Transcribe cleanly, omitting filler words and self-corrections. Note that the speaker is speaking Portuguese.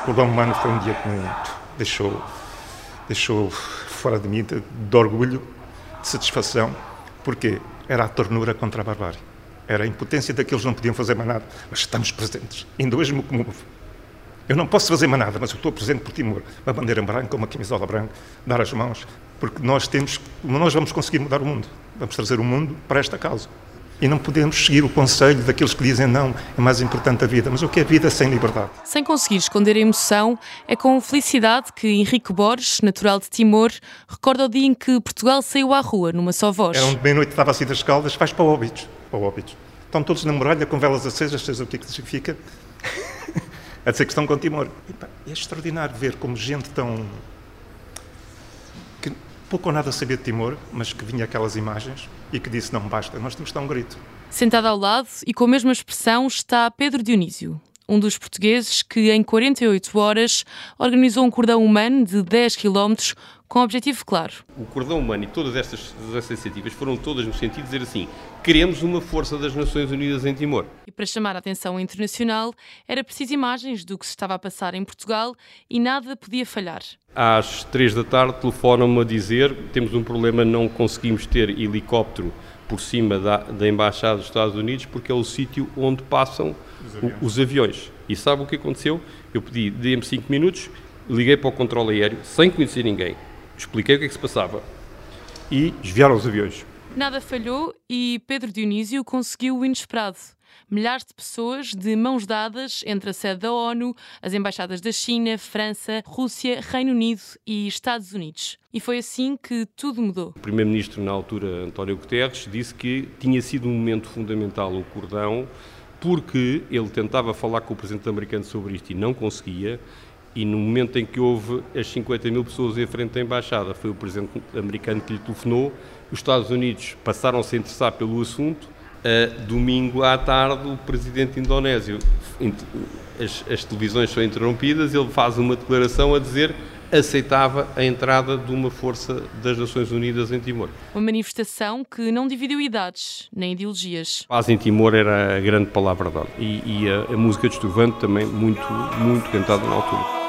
O Dom Humano foi um dia que me deixou fora de mim de orgulho, de satisfação, porque era a ternura contra a barbárie. Era a impotência daqueles que não podiam fazer mais nada, mas estamos presentes. Ainda hoje me comove. Eu não posso fazer mais nada, mas eu estou presente por Timor. Uma bandeira branca, uma camisola branca, dar as mãos, porque nós vamos conseguir mudar o mundo. Vamos trazer o mundo para esta causa. E não podemos seguir o conselho daqueles que dizem não, é mais importante a vida. Mas o que é vida sem liberdade? Sem conseguir esconder a emoção, é com felicidade que Henrique Borges, natural de Timor, recorda o dia em que Portugal saiu à rua numa só voz. Era meia-noite, estava assim das Caldas, vais para Óbidos. Estão todos na muralha com velas acesas, sabes o que é que significa? A dizer que estão com Timor. É extraordinário ver como gente tão... que pouco ou nada sabia de Timor, mas que vinha aquelas imagens e que disse, não basta, nós temos que dar um grito. Sentado ao lado e com a mesma expressão está Pedro Dionísio, um dos portugueses que em 48 horas organizou um cordão humano de 10 km com um objetivo claro. O cordão humano e todas estas iniciativas foram todas no sentido de dizer assim, queremos uma força das Nações Unidas em Timor. E para chamar a atenção internacional, era preciso imagens do que se estava a passar em Portugal e nada podia falhar. Às 3 da tarde telefonam-me a dizer, temos um problema, não conseguimos ter helicóptero por cima da Embaixada dos Estados Unidos porque é o sítio onde passam os aviões. E sabe o que aconteceu? Eu pedi, dê-me 5 minutos, liguei para o controle aéreo, sem conhecer ninguém, expliquei o que é que se passava e desviaram os aviões. Nada falhou e Pedro Dionísio conseguiu o inesperado. Milhares de pessoas de mãos dadas entre a sede da ONU, as embaixadas da China, França, Rússia, Reino Unido e Estados Unidos. E foi assim que tudo mudou. O primeiro-ministro, na altura, António Guterres, disse que tinha sido um momento fundamental o cordão, porque ele tentava falar com o presidente americano sobre isto e não conseguia, e no momento em que houve as 50 mil pessoas em frente à embaixada, foi o presidente americano que lhe telefonou, os Estados Unidos passaram-se a interessar pelo assunto. Domingo à tarde, o presidente indonésio, as televisões são interrompidas, ele faz uma declaração a dizer que aceitava a entrada de uma força das Nações Unidas em Timor. Uma manifestação que não dividiu idades nem ideologias. Paz em Timor era a grande palavra dada e a música de Estovante também muito cantada na altura.